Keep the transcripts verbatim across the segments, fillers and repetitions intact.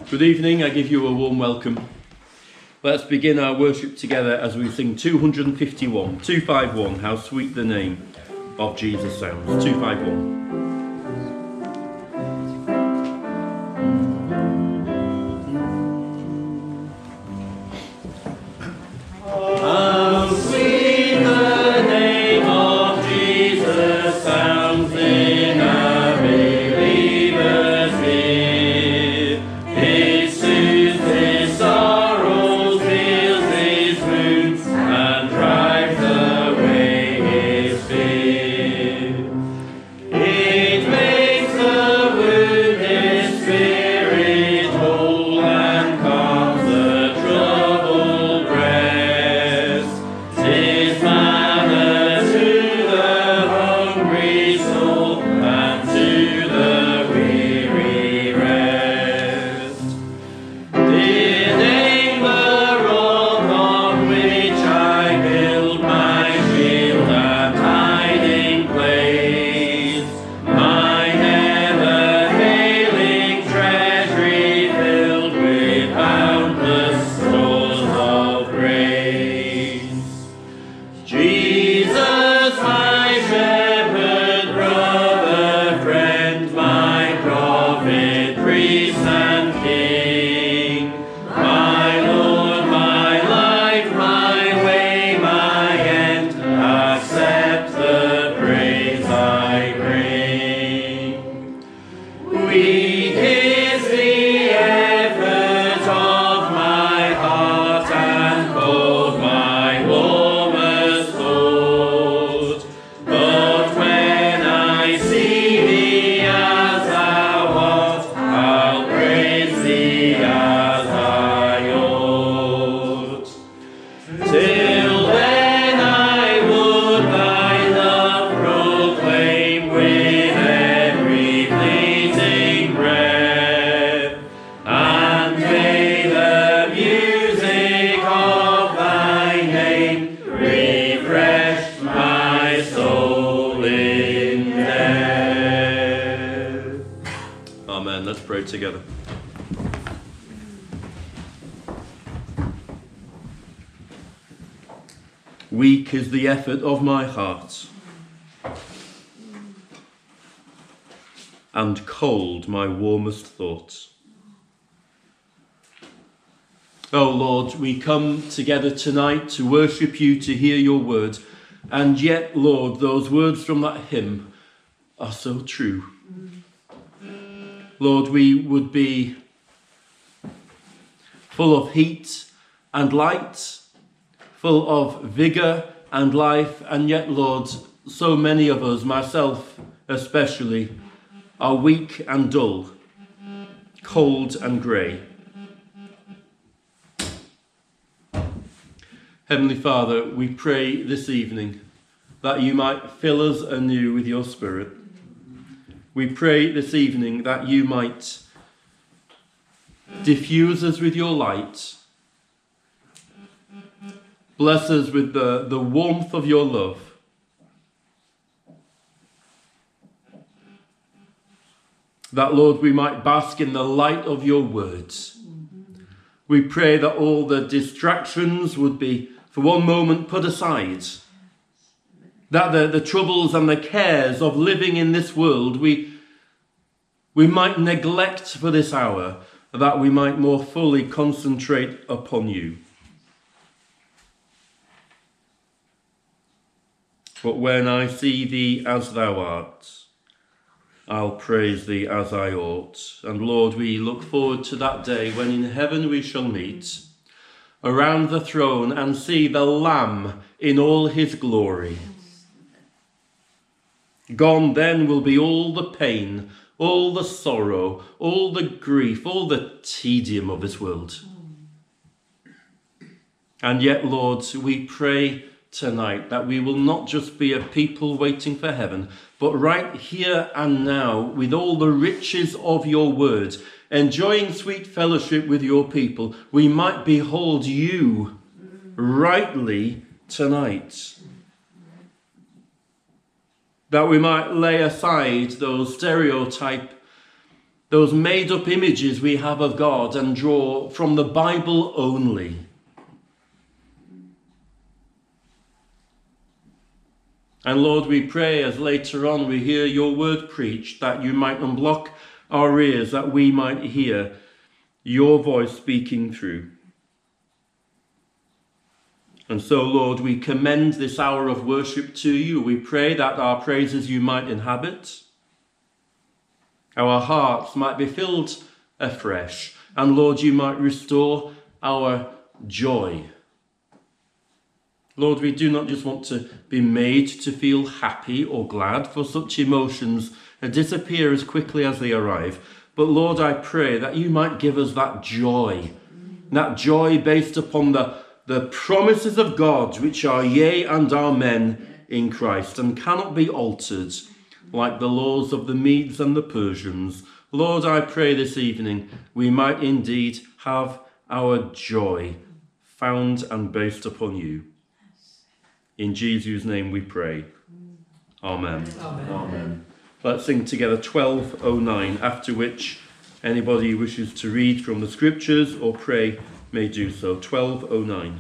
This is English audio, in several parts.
Good evening, I give you a warm welcome. Let's begin our worship together as we sing two fifty-one, two fifty-one, How Sweet the Name of Jesus Sounds. two fifty-one. Together. Weak is the effort of my heart, and cold my warmest thoughts. Oh Lord, we come together tonight to worship you, to hear your word, and yet, Lord, those words from that hymn are so true. Lord, we would be full of heat and light, full of vigour and life, and yet, Lord, so many of us, myself especially, are weak and dull, cold and grey. Heavenly Father, we pray this evening that you might fill us anew with your Spirit. We pray this evening that you might diffuse us with your light. Bless us with the, the warmth of your love. That, Lord, we might bask in the light of your words. We pray that all the distractions would be, for one moment, put aside. That the, the troubles and the cares of living in this world, we, we might neglect for this hour, that we might more fully concentrate upon you. But when I see thee as thou art, I'll praise thee as I ought. And Lord, we look forward to that day when in heaven we shall meet around the throne and see the Lamb in all his glory. Gone then will be all the pain, all the sorrow, all the grief, all the tedium of this world. And yet, Lord, we pray tonight that we will not just be a people waiting for heaven, but right here and now, with all the riches of your word, enjoying sweet fellowship with your people, we might behold you rightly tonight. That we might lay aside those stereotype those made-up images we have of God and draw from the Bible only. And Lord, we pray as later on we hear your word preached, that you might unblock our ears, that we might hear your voice speaking through. And so, Lord, we commend this hour of worship to you. We pray that our praises you might inhabit, our hearts might be filled afresh, and Lord, you might restore our joy. Lord, we do not just want to be made to feel happy or glad, for such emotions disappear as quickly as they arrive. But Lord, I pray that you might give us that joy, that joy based upon the, the promises of God, which are yea and amen in Christ, and cannot be altered like the laws of the Medes and the Persians. Lord, I pray this evening we might indeed have our joy found and based upon you. In Jesus' name we pray. Amen. Amen. Amen. Let's sing together twelve oh nine, after which anybody who wishes to read from the scriptures or pray may do so. twelve oh nine.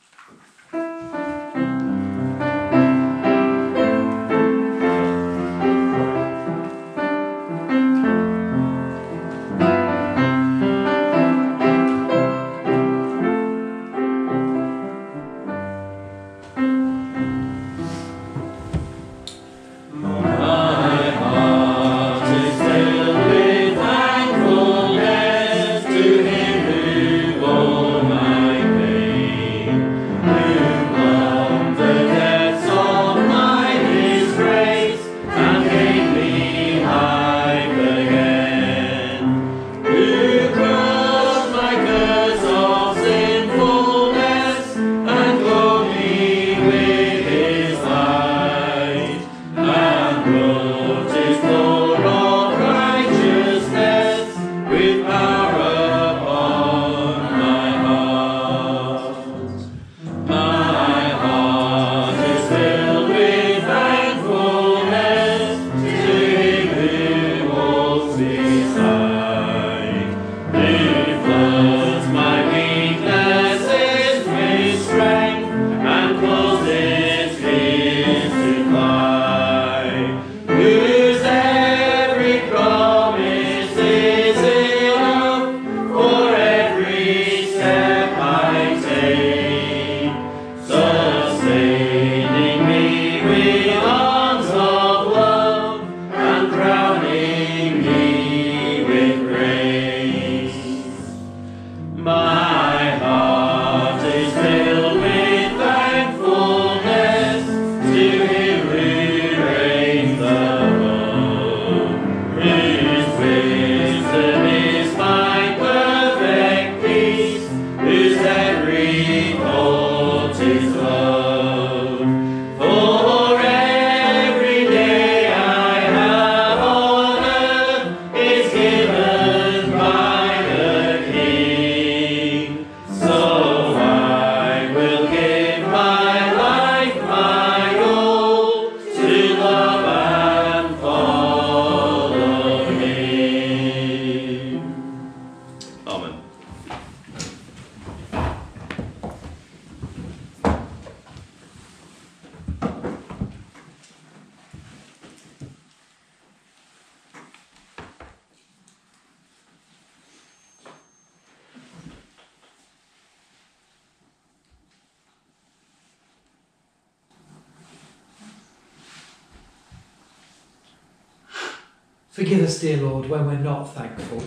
Forgive us, dear Lord, when we're not thankful.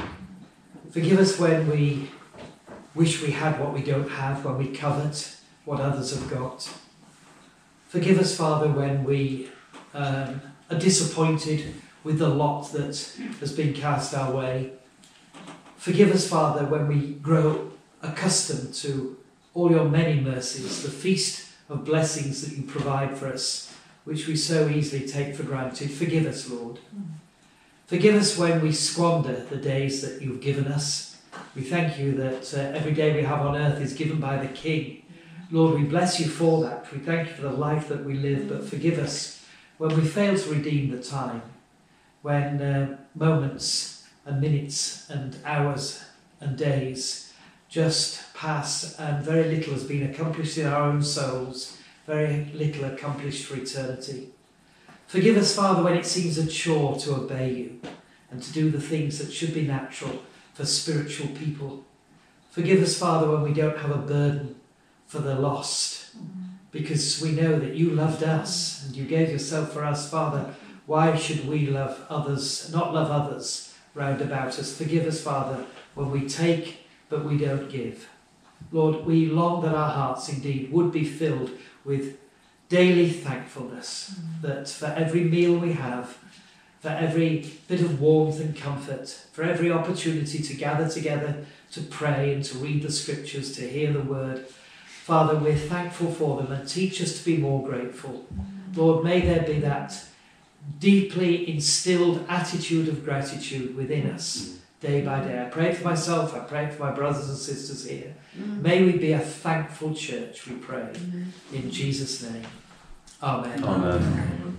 Forgive us when we wish we had what we don't have, when we covet what others have got. Forgive us, Father, when we um, are disappointed with the lot that has been cast our way. Forgive us, Father, when we grow accustomed to all your many mercies, the feast of blessings that you provide for us, which we so easily take for granted. Forgive us, Lord. Forgive us when we squander the days that you've given us. We thank you that uh, every day we have on earth is given by the King. Lord, we bless you for that. We thank you for the life that we live, but forgive us when we fail to redeem the time, when uh, moments and minutes and hours and days just pass, and very little has been accomplished in our own souls, very little accomplished for eternity. Forgive us, Father, when it seems a chore to obey you and to do the things that should be natural for spiritual people. Forgive us, Father, when we don't have a burden for the lost, because we know that you loved us and you gave yourself for us, Father. Why should we love others, not love others round about us? Forgive us, Father, when we take but we don't give. Lord, we long that our hearts indeed would be filled with daily thankfulness, mm. that for every meal we have, for every bit of warmth and comfort, for every opportunity to gather together to pray and to read the scriptures, to hear the word, Father, we're thankful for them, and teach us to be more grateful. Mm. Lord, may there be that deeply instilled attitude of gratitude within us day by day. I pray for myself, I pray for my brothers and sisters here. Mm. May we be a thankful church, we pray. Mm. In Jesus' name. Amen. Amen. Amen.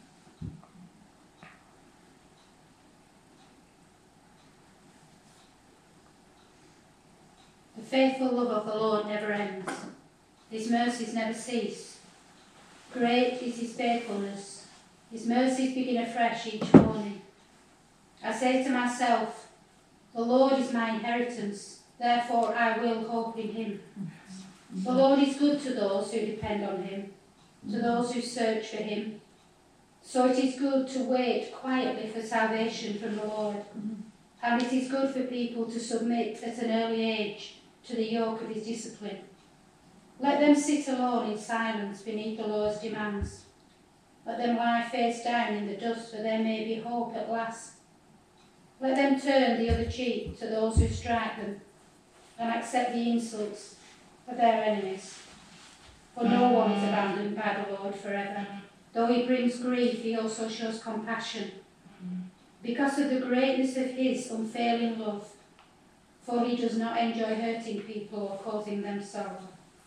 The faithful love of the Lord never ends. His mercies never cease. Great is his faithfulness. His mercies begin afresh each morning. I say to myself, the Lord is my inheritance, therefore I will hope in him. The Lord is good to those who depend on him, to those who search for him. So it is good to wait quietly for salvation from the Lord, and it is good for people to submit at an early age to the yoke of his discipline. Let them sit alone in silence beneath the Lord's demands. Let them lie face down in the dust, for there may be hope at last. Let them turn the other cheek to those who strike them, and accept the insults of their enemies. For no one is abandoned by the Lord forever. Though he brings grief, he also shows compassion, because of the greatness of his unfailing love. For he does not enjoy hurting people or causing them sorrow.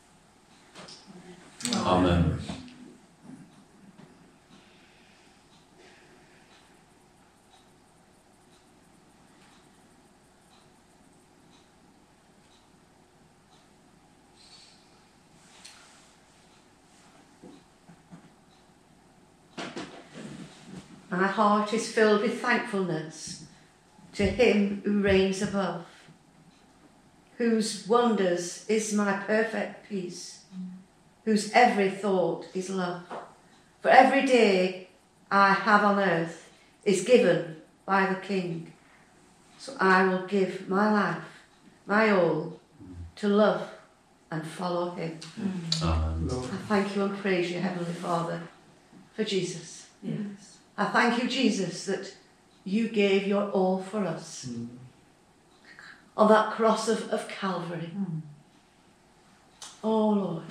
Amen. Amen. My heart is filled with thankfulness to him who reigns above, whose wonders is my perfect peace, whose every thought is love. For every day I have on earth is given by the King. So I will give my life, my all, to love and follow him. Amen. I thank you and praise you, Heavenly Father, for Jesus. Yes. I thank you, Jesus, that you gave your all for us mm. on that cross of, of Calvary. Mm. Oh, Lord,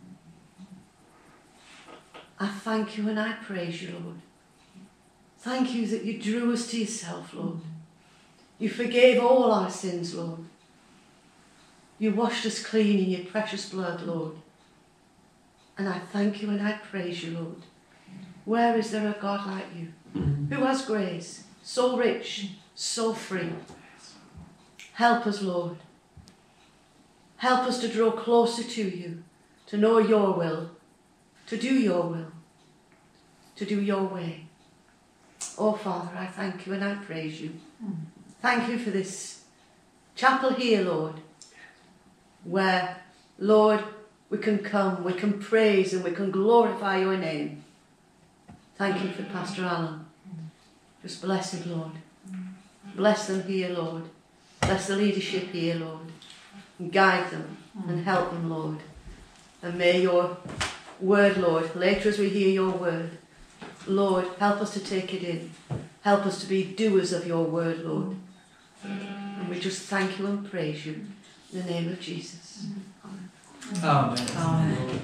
I thank you and I praise you, Lord. Thank you that you drew us to yourself, Lord. You forgave all our sins, Lord. You washed us clean in your precious blood, Lord. And I thank you and I praise you, Lord. Where is there a God like you, who has grace, so rich, so free? Help us, Lord. Help us to draw closer to you, to know your will, to do your will, to do your way. Oh, Father, I thank you and I praise you. Thank you for this chapel here, Lord, where, Lord, we can come, we can praise and we can glorify your name. Thank you for Pastor Alan. Just bless him, Lord. Bless them here, Lord. Bless the leadership here, Lord. And guide them and help them, Lord. And may your word, Lord, later as we hear your word, Lord, help us to take it in. Help us to be doers of your word, Lord. And we just thank you and praise you in the name of Jesus. Amen. Amen. Amen.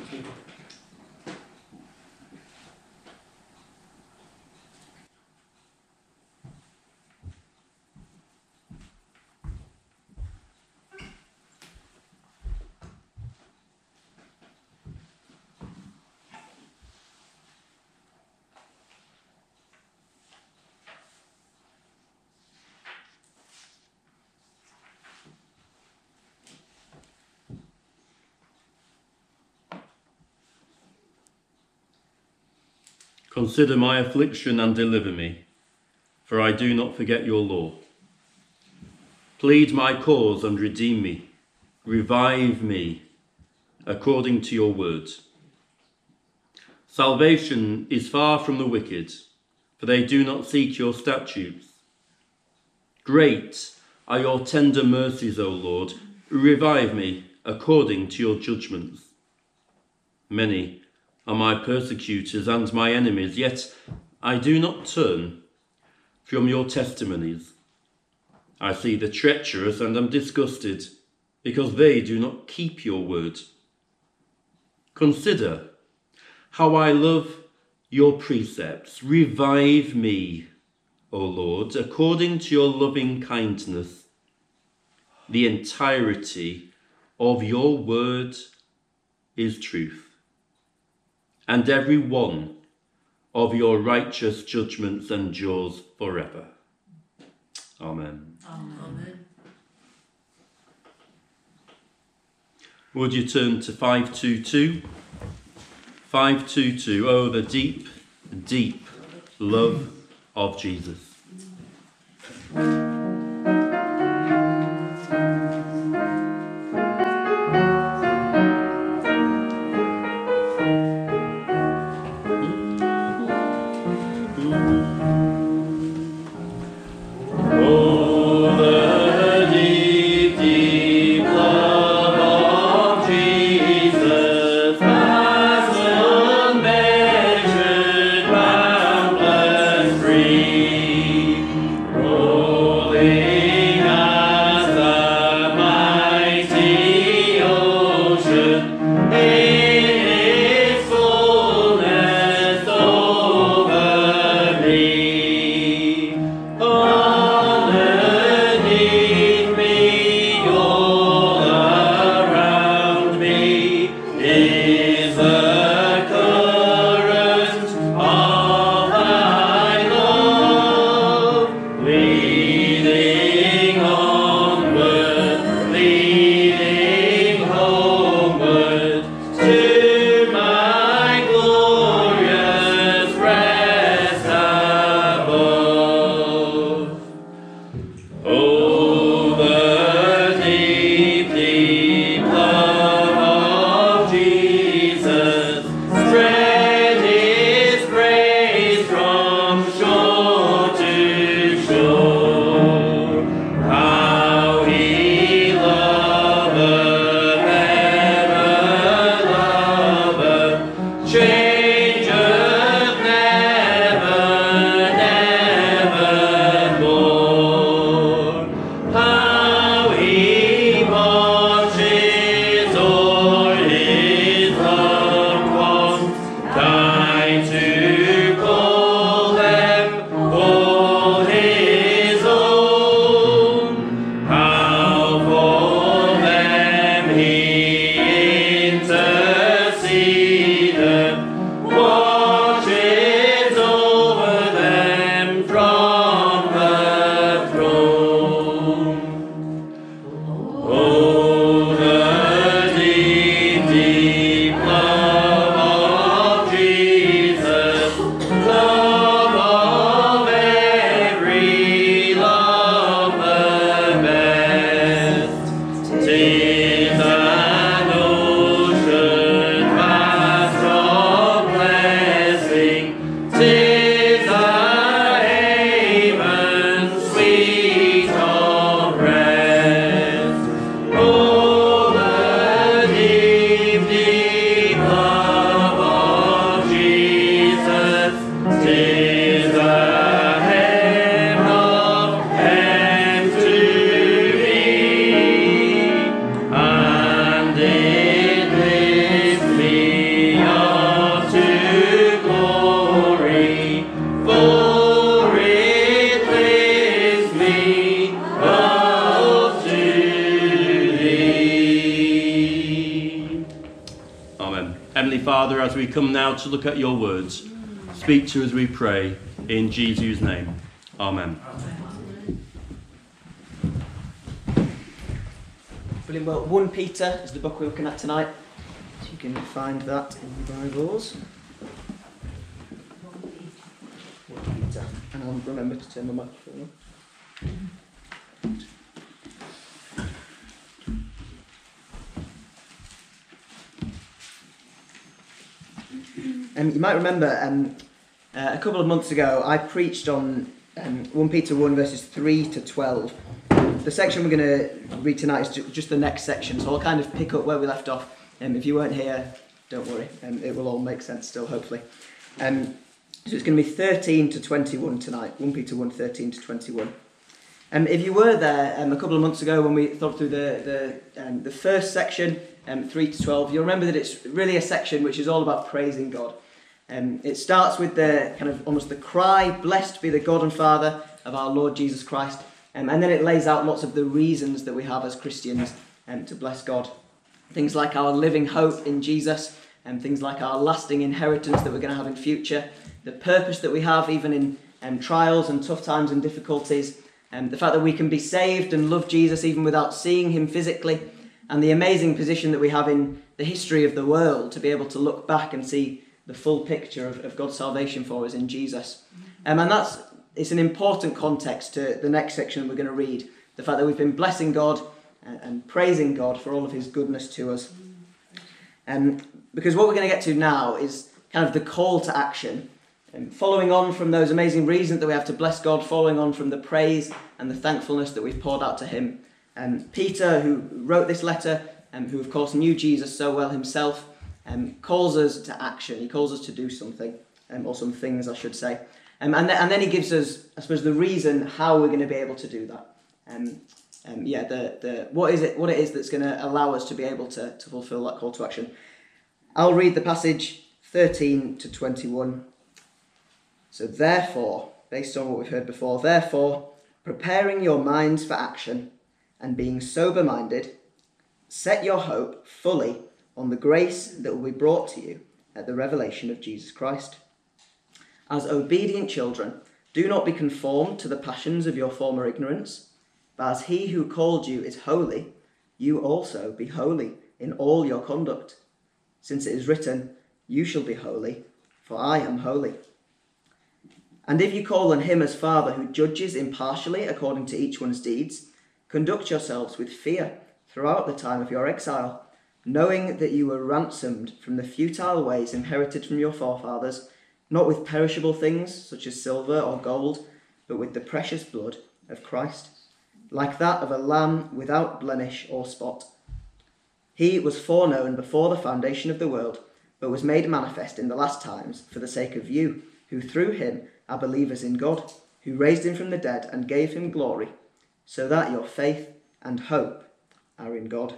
Consider my affliction and deliver me, for I do not forget your law. Plead my cause and redeem me. Revive me according to your words. Salvation is far from the wicked, for they do not seek your statutes. Great are your tender mercies, O Lord. Revive me according to your judgments. Many are my persecutors and my enemies, yet I do not turn from your testimonies. I see the treacherous and am disgusted, because they do not keep your word. Consider how I love your precepts. Revive me, O Lord, according to your loving kindness. The entirety of your word is truth, and every one of your righteous judgments endures forever. Amen. Amen. Would you turn to five twenty-two? five twenty-two. Oh, the deep, deep love of Jesus. Father, as we come now to look at your words, speak to us, we pray, in Jesus' name. Amen. Brilliant. Well, First Peter is the book we're looking at tonight. So you can find that in your Bibles. Someone remember to turn the microphone on. Um, you might remember um, uh, a couple of months ago I preached on um, First Peter one verses three to twelve. The section we're going to read tonight is ju- just the next section, so I'll kind of pick up where we left off. Um, if you weren't here, don't worry, um, it will all make sense still, hopefully. Um, so it's going to be thirteen to twenty-one tonight, First Peter one, thirteen to twenty-one. Um, if you were there um, a couple of months ago when we thought through the the, um, the first section, um, three to twelve, you'll remember that it's really a section which is all about praising God. Um, it starts with the kind of almost the cry, "Blessed be the God and Father of our Lord Jesus Christ," um, and then it lays out lots of the reasons that we have as Christians um, to bless God. Things like our living hope in Jesus, and things like our lasting inheritance that we're going to have in future, the purpose that we have even in um, trials and tough times and difficulties, and the fact that we can be saved and love Jesus even without seeing him physically, and the amazing position that we have in the history of the world to be able to look back and see the full picture of, of God's salvation for us in Jesus. Um, and that's it's an important context to the next section we're going to read, the fact that we've been blessing God and, and praising God for all of his goodness to us. Um, because what we're going to get to now is kind of the call to action, um, following on from those amazing reasons that we have to bless God, following on from the praise and the thankfulness that we've poured out to him. Um, Peter, who wrote this letter, um, who of course knew Jesus so well himself, Um, calls us to action. He calls us to do something, um, or some things, I should say. Um, and, th- and then he gives us, I suppose, the reason how we're going to be able to do that. Um, um, yeah, the the what is it? What it is that's going to allow us to be able to to fulfil that call to action. I'll read the passage thirteen to twenty-one. So therefore, based on what we've heard before, therefore, preparing your minds for action and being sober-minded, set your hope fully on the grace that will be brought to you at the revelation of Jesus Christ. As obedient children, do not be conformed to the passions of your former ignorance, but as he who called you is holy, you also be holy in all your conduct. Since it is written, you shall be holy, for I am holy. And if you call on him as Father who judges impartially according to each one's deeds, conduct yourselves with fear throughout the time of your exile, knowing that you were ransomed from the futile ways inherited from your forefathers, not with perishable things such as silver or gold, but with the precious blood of Christ, like that of a lamb without blemish or spot. He was foreknown before the foundation of the world, but was made manifest in the last times for the sake of you, who through him are believers in God, who raised him from the dead and gave him glory, so that your faith and hope are in God.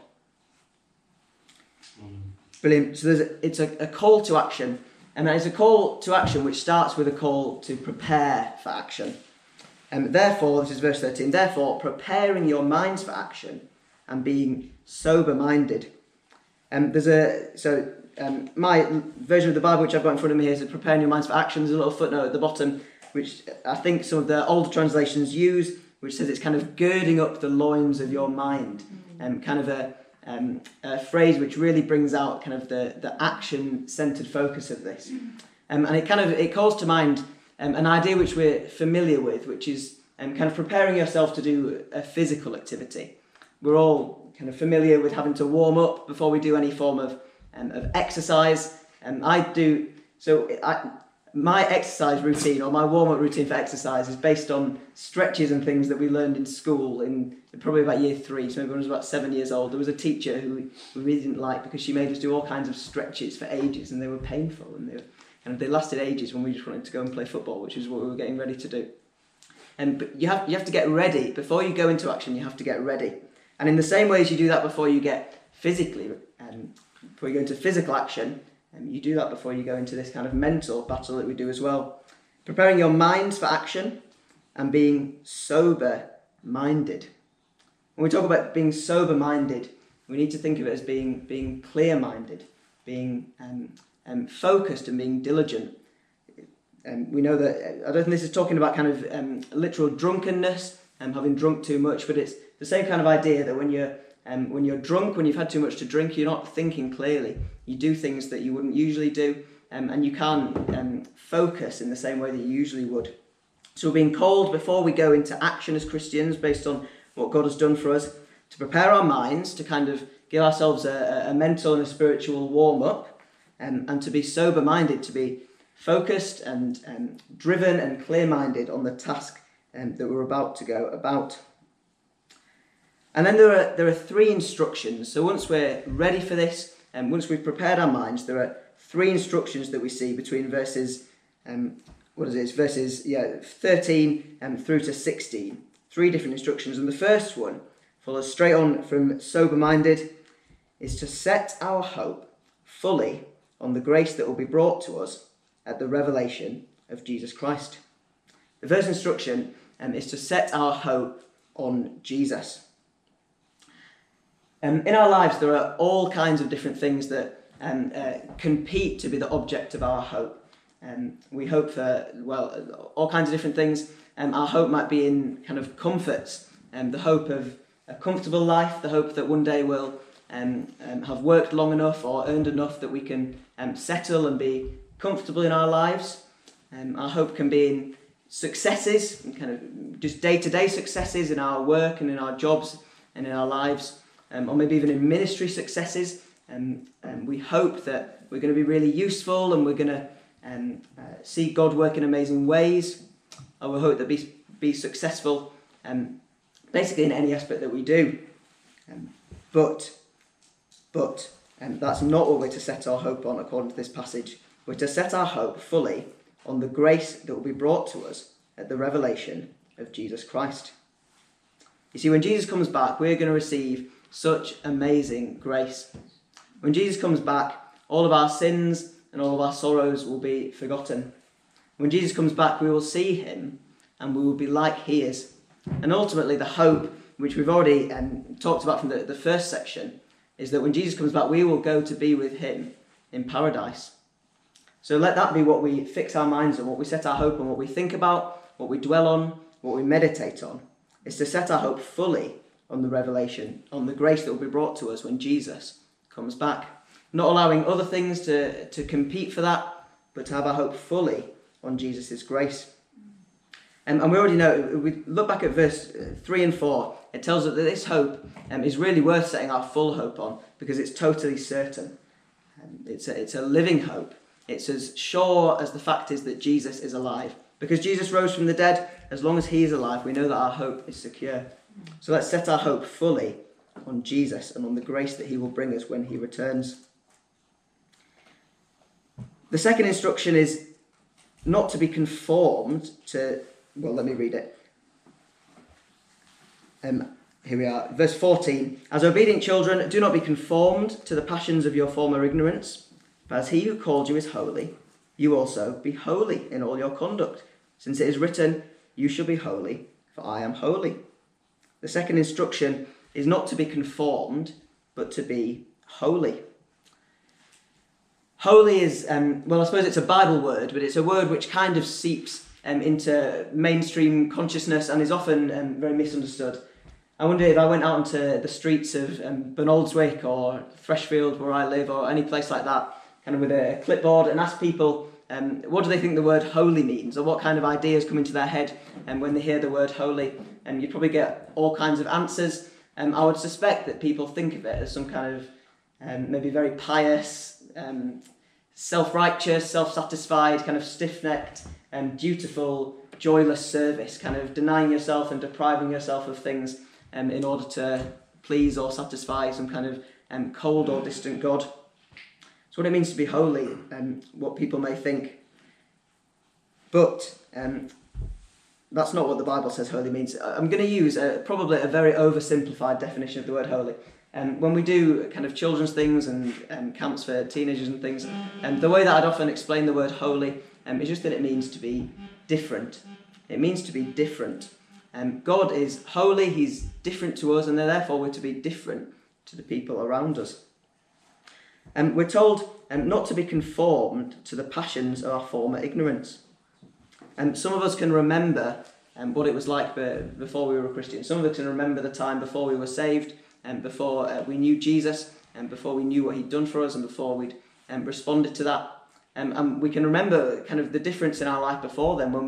Brilliant. So there's a, it's a, a call to action, and it's a call to action which starts with a call to prepare for action. And therefore, this is verse thirteen, therefore preparing your minds for action and being sober-minded. And there's a, so um, my version of the Bible which I've got in front of me here is preparing your minds for action. There's a little footnote at the bottom which I think some of the older translations use, which says it's kind of girding up the loins of your mind, and um, kind of a Um, a phrase which really brings out kind of the, the action-centred focus of this. Um, and it kind of it calls to mind um, an idea which we're familiar with, which is um, kind of preparing yourself to do a physical activity. We're all kind of familiar with having to warm up before we do any form of um, of exercise. Um, I do, so I, my exercise routine or my warm-up routine for exercise is based on stretches and things that we learned in school in probably about year three, so maybe when I was about seven years old. There was a teacher who we really didn't like because she made us do all kinds of stretches for ages, and they were painful, and they were, and they lasted ages when we just wanted to go and play football, which is what we were getting ready to do. And but you have you have to get ready before you go into action. You have to get ready, and in the same way as you do that before you get physically, um, before you go into physical action, um, you do that before you go into this kind of mental battle that we do as well. Preparing your minds for action and being sober-minded. When we talk about being sober-minded, we need to think of it as being being clear-minded, being um, um, focused and being diligent. And we know that, I don't think this is talking about kind of um, literal drunkenness and having drunk too much, but it's the same kind of idea that when you're um, when you're drunk, when you've had too much to drink, you're not thinking clearly. You do things that you wouldn't usually do, um, and you can't um, focus in the same way that you usually would. So we're being called before we go into action as Christians based on what God has done for us to prepare our minds, to kind of give ourselves a, a mental and a spiritual warm-up, um, and to be sober-minded, to be focused and um, driven and clear-minded on the task um, that we're about to go about. And then there are there are three instructions. So once we're ready for this, and um, once we've prepared our minds, there are three instructions that we see between verses, um, what is it, it's verses yeah, thirteen um, through to sixteen. Three different instructions. And the first one follows straight on from sober-minded, is to set our hope fully on the grace that will be brought to us at the revelation of Jesus Christ. The first instruction um, is to set our hope on Jesus. Um, in our lives, there are all kinds of different things that um, uh, compete to be the object of our hope. Um, we hope for, well, all kinds of different things. Um, our hope might be in kind of comforts, um, the hope of a comfortable life, the hope that one day we'll um, um, have worked long enough or earned enough that we can um, settle and be comfortable in our lives. Um, our hope can be in successes, and kind of just day-to-day successes in our work and in our jobs and in our lives. Um, or maybe even in ministry successes, um, and we hope that we're going to be really useful and we're going to um, uh, see God work in amazing ways, or we hope that be be successful um, basically in any aspect that we do. Um, but but um, that's not what we're to set our hope on according to this passage. We're to set our hope fully on the grace that will be brought to us at the revelation of Jesus Christ. You see, when Jesus comes back, we're going to receive such amazing grace. When Jesus comes back, all of our sins and all of our sorrows will be forgotten. When Jesus comes back, we will see him and we will be like he is. And ultimately, the hope, which we've already um, talked about from the, the first section, is that when Jesus comes back, we will go to be with him in paradise. So let that be what we fix our minds on, what we set our hope on, what we think about, what we dwell on, what we meditate on, is to set our hope fully on the revelation, on the grace that will be brought to us when Jesus comes back. Not allowing other things to, to compete for that, but to have our hope fully on Jesus' grace. Um, and we already know, we look back at verse three and four, it tells us that this hope um, is really worth setting our full hope on because it's totally certain. Um, it's, a, it's a living hope. It's as sure as the fact is that Jesus is alive. Because Jesus rose from the dead, as long as he is alive, we know that our hope is secure. So let's set our hope fully on Jesus and on the grace that he will bring us when he returns. The second instruction is not to be conformed to, well, let me read it. Um, here we are, verse fourteen. As obedient children, do not be conformed to the passions of your former ignorance, but as he who called you is holy, you also be holy in all your conduct, since it is written, you shall be holy, for I am holy. The second instruction is not to be conformed, but to be holy. Holy is, um, well, I suppose it's a Bible word, but it's a word which kind of seeps um, into mainstream consciousness and is often um, very misunderstood. I wonder if I went out into the streets of um, Bernoldswick or Freshfield, where I live, or any place like that, kind of with a clipboard, and asked people, um, what do they think the word holy means, or what kind of ideas come into their head um, when they hear the word holy? And you'd probably get all kinds of answers. Um, I would suspect that people think of it as some kind of um, maybe very pious, um, self-righteous, self-satisfied, kind of stiff-necked, and dutiful, joyless service, kind of denying yourself and depriving yourself of things um, in order to please or satisfy some kind of um, cold or distant God. It's what it means to be holy, and what people may think. But um, that's not what the Bible says holy means. I'm going to use a, probably a very oversimplified definition of the word holy. Um, when we do kind of children's things and um, camps for teenagers and things, um, the way that I'd often explain the word holy um, is just that it means to be different. It means to be different. Um, God is holy, he's different to us, and therefore we're to be different to the people around us. And um, we're told um, not to be conformed to the passions of our former ignorance. And um, some of us can remember um, what it was like be- before we were Christians. Some of us can remember the time before we were saved, and before uh, we knew Jesus, and before we knew what he'd done for us, and before we'd um, responded to that. Um, and we can remember kind of the difference in our life before then, when we were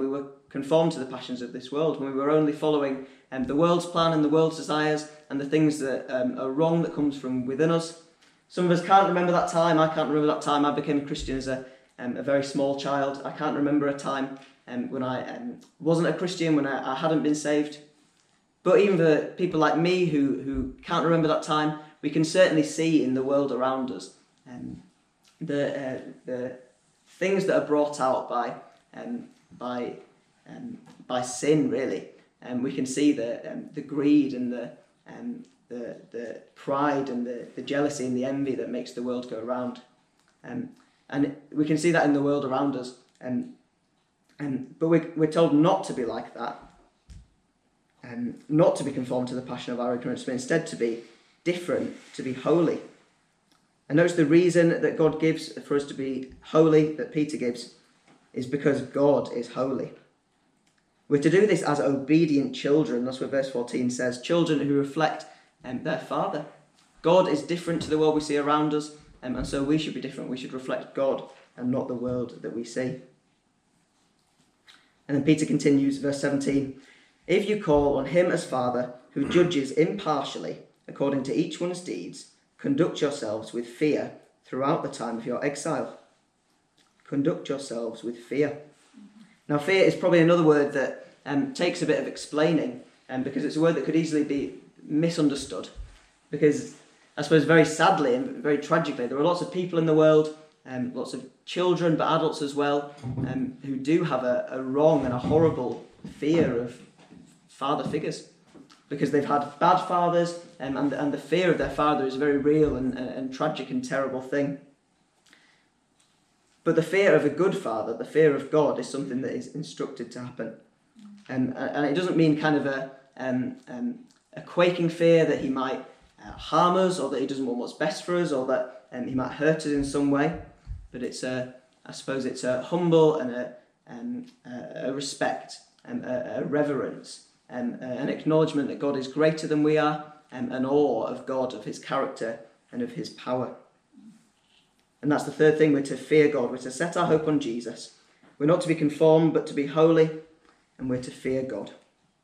conformed to the passions of this world, when we were only following um, the world's plan and the world's desires and the things that um, are wrong that comes from within us. Some of us can't remember that time. I can't remember that time I became a Christian as a, um, a very small child. I can't remember a time um, when I um, wasn't a Christian, when I, I hadn't been saved. But even for people like me who, who can't remember that time, we can certainly see in the world around us um, the uh, the things that are brought out by um, by um, by sin, really. And um, we can see the um, the greed and the um, the the pride and the, the jealousy and the envy that makes the world go round. Um, and we can see that in the world around us. And and but we're we're told not to be like that. And um, not to be conformed to the passion of our ignorance, but instead to be different, to be holy. And notice the reason that God gives for us to be holy, that Peter gives, is because God is holy. We're to do this as obedient children. That's what verse fourteen says. Children who reflect um, their Father. God is different to the world we see around us, um, and so we should be different. We should reflect God and not the world that we see. And then Peter continues, verse seventeen. If you call on him as Father, who judges impartially according to each one's deeds, conduct yourselves with fear throughout the time of your exile. Conduct yourselves with fear. Now, fear is probably another word that um, takes a bit of explaining, um, because it's a word that could easily be misunderstood. Because, I suppose, very sadly and very tragically, there are lots of people in the world, um, lots of children, but adults as well, um, who do have a, a wrong and a horrible fear of father figures, because they've had bad fathers, um, and, and the fear of their father is a very real and, and, and tragic and terrible thing. But the fear of a good father, the fear of God, is something that is instructed to happen. Um, and it doesn't mean kind of a, um, um, a quaking fear that he might uh, harm us, or that he doesn't want what's best for us, or that um, he might hurt us in some way. But it's a, I suppose it's a humble and a, um, a, a respect and a, a reverence. Um, uh, an acknowledgement that God is greater than we are, um, an awe of God, of his character and of his power. And that's the third thing, we're to fear God, we're to set our hope on Jesus. We're not to be conformed, but to be holy, and we're to fear God.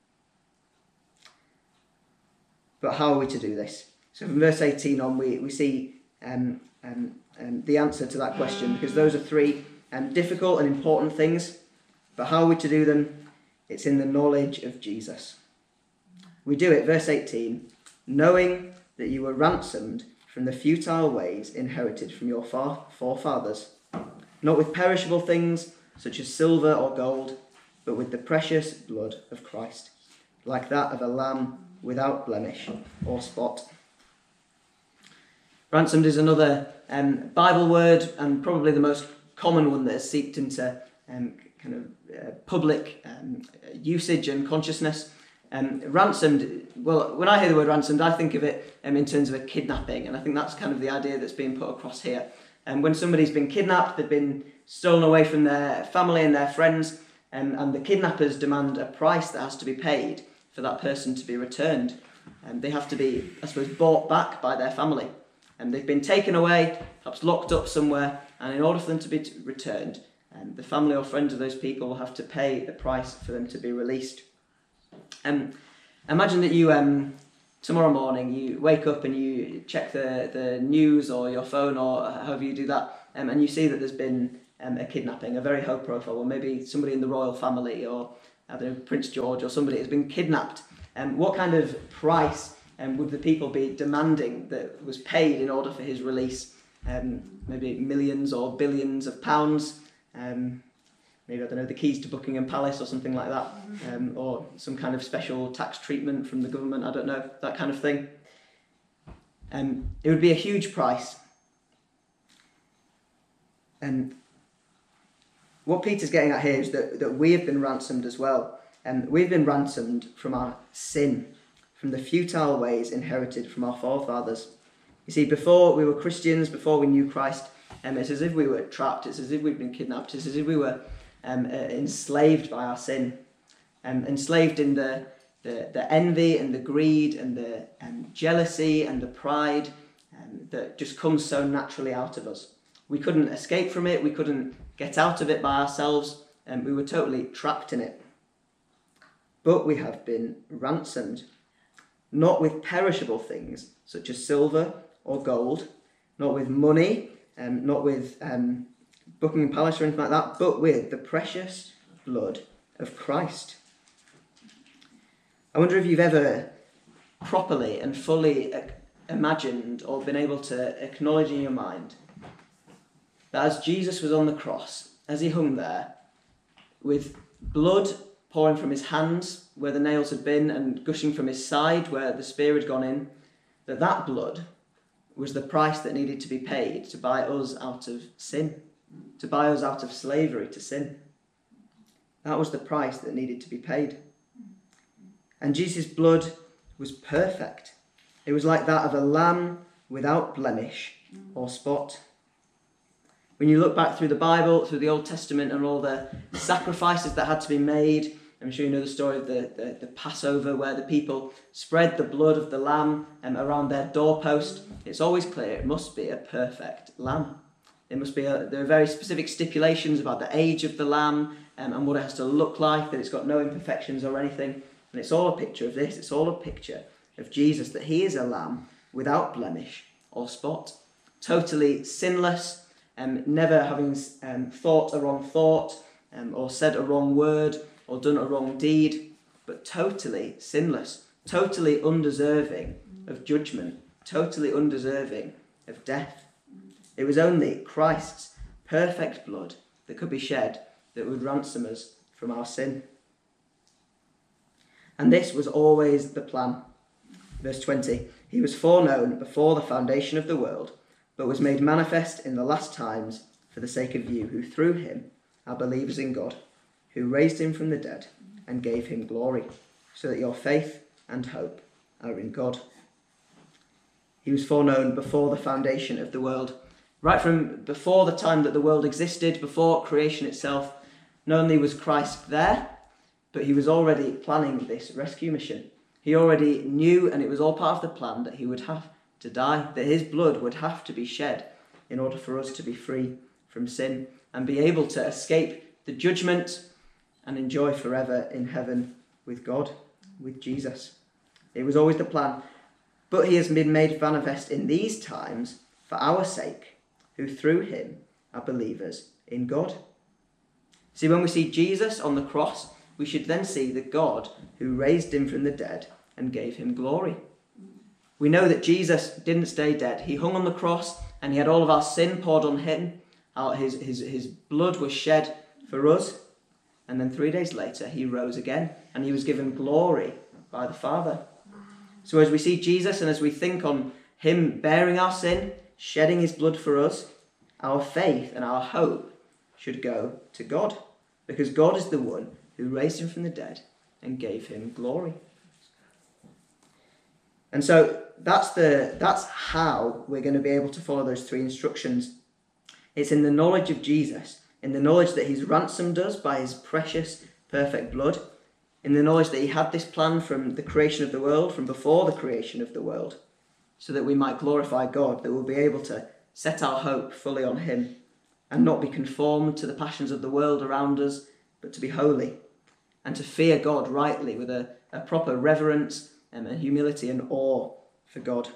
But how are we to do this? So from verse eighteen on, we, we see um, um, um, the answer to that question, because those are three um, difficult and important things. But how are we to do them? It's in the knowledge of Jesus. We do it, verse eighteen, knowing that you were ransomed from the futile ways inherited from your forefathers, not with perishable things such as silver or gold, but with the precious blood of Christ, like that of a lamb without blemish or spot. Ransomed is another um, Bible word, and probably the most common one that has seeped into um, kind of uh, public um, usage and consciousness. Um, ransomed, well, when I hear the word ransomed, I think of it um, in terms of a kidnapping, and I think that's kind of the idea that's being put across here. And um, when somebody's been kidnapped, they've been stolen away from their family and their friends, um, and the kidnappers demand a price that has to be paid for that person to be returned. And they have to be, I suppose, bought back by their family. And they've been taken away, perhaps locked up somewhere, and in order for them to be t- returned, um, the family or friends of those people will have to pay the price for them to be released. Um, imagine that you, um, tomorrow morning, you wake up and you check the, the news or your phone or however you do that, um, and you see that there's been um, a kidnapping, a very high profile, or maybe somebody in the royal family, or I don't know, Prince George or somebody has been kidnapped. Um, what kind of price um, would the people be demanding that was paid in order for his release? Um, maybe millions or billions of pounds. Um, maybe, I don't know, the keys to Buckingham Palace or something like that. Um, or some kind of special tax treatment from the government, I don't know, that kind of thing. Um, it would be a huge price. And what Peter's getting at here is that, that we have been ransomed as well. And we've been ransomed from our sin, from the futile ways inherited from our forefathers. You see, before we were Christians, before we knew Christ, um, it's as if we were trapped, it's as if we'd been kidnapped, it's as if we were um, uh, enslaved by our sin. Um, enslaved in the, the, the envy and the greed and the um, jealousy and the pride um, that just comes so naturally out of us. We couldn't escape from it, we couldn't get out of it by ourselves, and we were totally trapped in it. but we have been ransomed, not with perishable things such as silver or gold, not with money, um, not with um, Buckingham Palace or anything like that, but with the precious blood of Christ. I wonder if you've ever properly and fully imagined or been able to acknowledge in your mind that as Jesus was on the cross, as he hung there, with blood pouring from his hands where the nails had been and gushing from his side where the spear had gone in, that that blood was the price that needed to be paid to buy us out of sin, to buy us out of slavery to sin. That was the price that needed to be paid. And Jesus' blood was perfect. It was like that of a lamb without blemish or spot. When you look back through the Bible, through the Old Testament and all the sacrifices that had to be made, I'm sure you know the story of the, the, the Passover where the people spread the blood of the lamb um, around their doorpost. It's always clear it must be a perfect lamb. It must be a, there are very specific stipulations about the age of the lamb um, and what it has to look like, that it's got no imperfections or anything. And it's all a picture of this. It's all a picture of Jesus, that he is a lamb without blemish or spot, totally sinless, um, never having um, thought a wrong thought um, or said a wrong word or done a wrong deed, but totally sinless, totally undeserving of judgment, totally undeserving of death. It was only Christ's perfect blood that could be shed that would ransom us from our sin. And this was always the plan. Verse twenty, he was foreknown before the foundation of the world, but was made manifest in the last times for the sake of you, who through him are believers in God, who raised him from the dead and gave him glory, so that your faith and hope are in God. He was foreknown before the foundation of the world. Right from before the time that the world existed, before creation itself, not only was Christ there, but he was already planning this rescue mission. He already knew, and it was all part of the plan, that he would have to die, that his blood would have to be shed in order for us to be free from sin and be able to escape the judgment and enjoy forever in heaven with God, with Jesus. It was always the plan. But he has been made manifest in these times for our sake, who through him are believers in God. See, when we see Jesus on the cross, we should then see the God who raised him from the dead and gave him glory. We know that Jesus didn't stay dead. He hung on the cross and he had all of our sin poured on him. His, his, his blood was shed for us. And then three days later, he rose again and he was given glory by the Father. So as we see Jesus and as we think on him bearing our sin, shedding his blood for us, our faith and our hope should go to God, because God is the one who raised him from the dead and gave him glory. And so that's the that's how we're going to be able to follow those three instructions. It's in the knowledge of Jesus, in the knowledge that he's ransomed us by his precious, perfect blood, in the knowledge that he had this plan from the creation of the world, from before the creation of the world, so that we might glorify God, that we'll be able to set our hope fully on him and not be conformed to the passions of the world around us, but to be holy and to fear God rightly with a, a proper reverence and a humility and awe for God.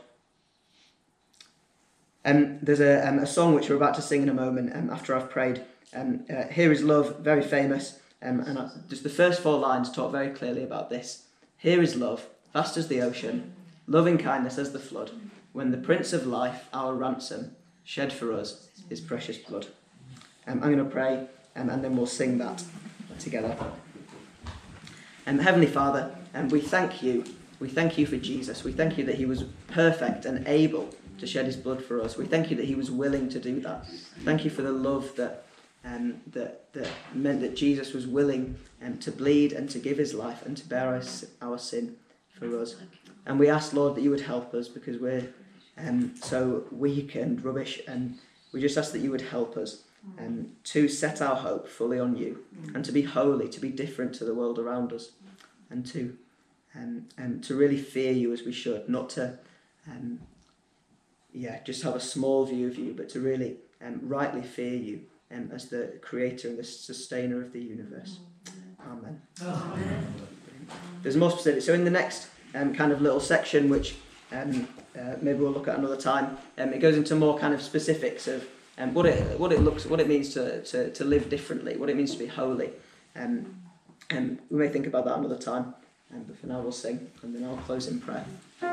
Um, there's a, um, a song which we're about to sing in a moment um, after I've prayed. Um, uh, Here is Love, very famous. Um, and I, just the first four lines talk very clearly about this. Here is love, vast as the ocean, loving kindness as the flood, when the Prince of Life, our ransom, shed for us his precious blood. Um, I'm going to pray um, and then we'll sing that together. Um, Heavenly Father, um, we thank you. We thank you for Jesus. We thank you that he was perfect and able to shed his blood for us. We thank you that he was willing to do that. Thank you for the love that um, that, that meant that Jesus was willing um, to bleed and to give his life and to bear our, our sin for us. And we ask, Lord, that you would help us, because we're um, so weak and rubbish, and we just ask that you would help us um, to set our hope fully on you and to be holy, to be different to the world around us, and to um, um, to really fear you as we should, not to um, yeah just have a small view of you, but to really um, rightly fear you um, as the creator and the sustainer of the universe. Amen. Amen. there's more specific. So in the next um, kind of little section, which um, uh, maybe we'll look at another time, um, it goes into more kind of specifics of um, what it what it looks, what it means to, to, to live differently, what it means to be holy. Um, and we may think about that another time. Um, but for now, we'll sing, and then I'll close in prayer.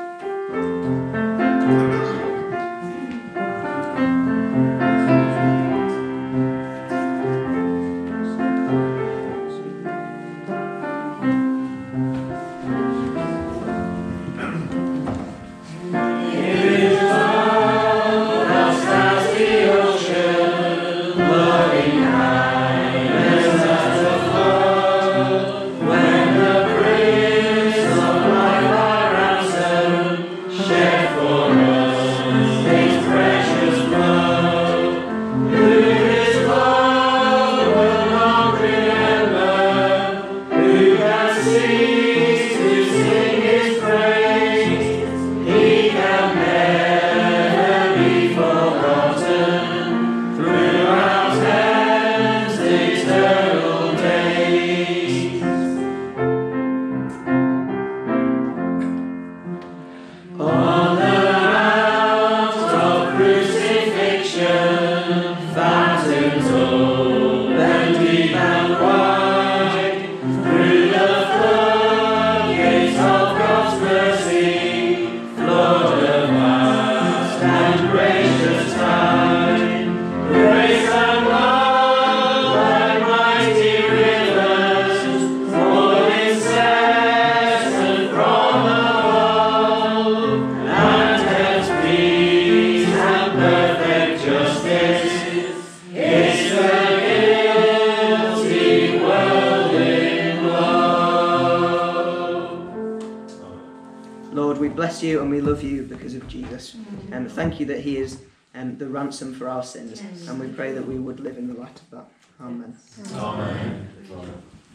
You and we love you because of Jesus, and um, thank you that he is um, the ransom for our sins, and we pray that we would live in the light of that. Amen. Amen. Amen.